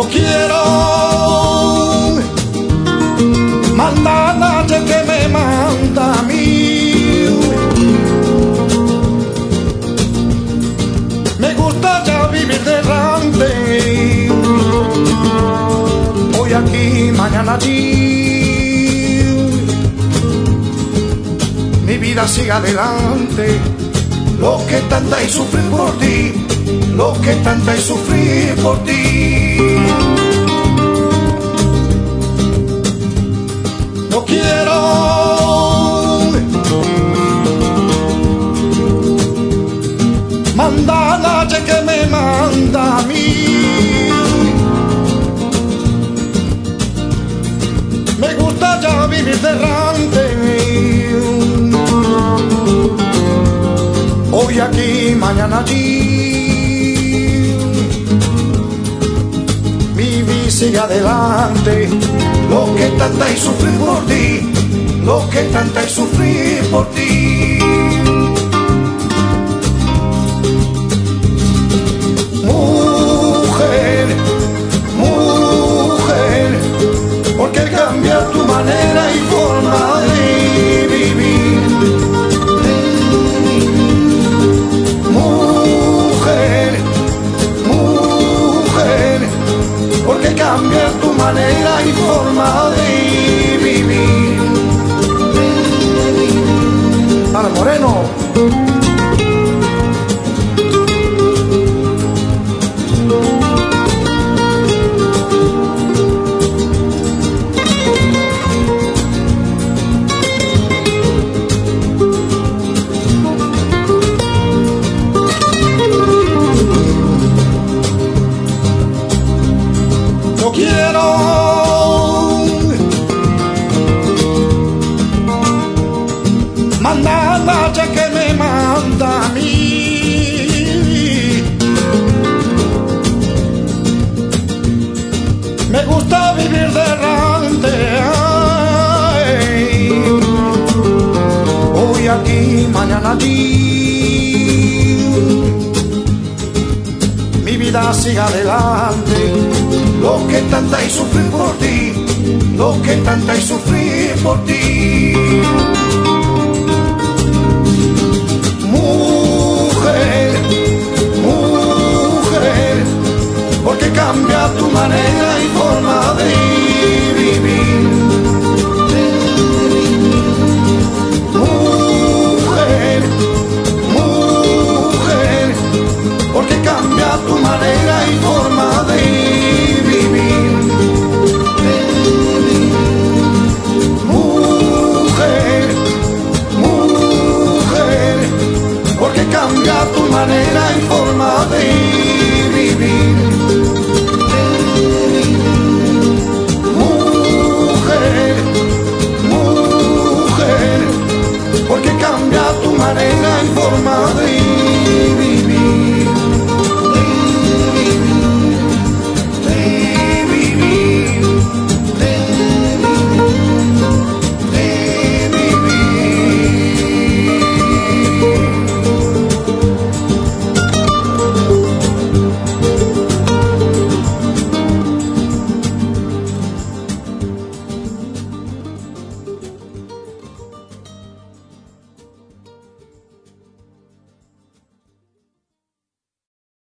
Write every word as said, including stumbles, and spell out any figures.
No quiero mandar a nadie que me manda a mí. Me gusta ya vivir de errante, hoy aquí, mañana allí. Mi vida sigue adelante, lo que tanta y sufrir por ti, lo que tanta y sufrir por ti. No quiero mandar a nadie que me manda a mí. Me gusta ya vivir de errante, hoy aquí, mañana allí. Mi vida sigue adelante, lo que tanta y sufrir por ti, lo que tanta y sufrir por ti. Mujer, mujer, ¿por qué cambiar tu manera y forma de vivir? Mujer, mujer, ¿por qué cambiar tu manera y forma de vivir? Para Moreno. No quiero mandar a nadie que me manda a mí. Me gusta vivir de errante, ay, hoy aquí, mañana allí. Mi vida sigue adelante, lo que tanta y sufrir por ti, lo que tanta y sufrir por ti. Mujer, mujer, ¿por qué cambia tu manera y forma de vivir? Mujer, mujer, ¿por qué cambia tu manera y forma de vivir? Mujer, mujer, ¿por qué cambia tu manera y forma de vivir?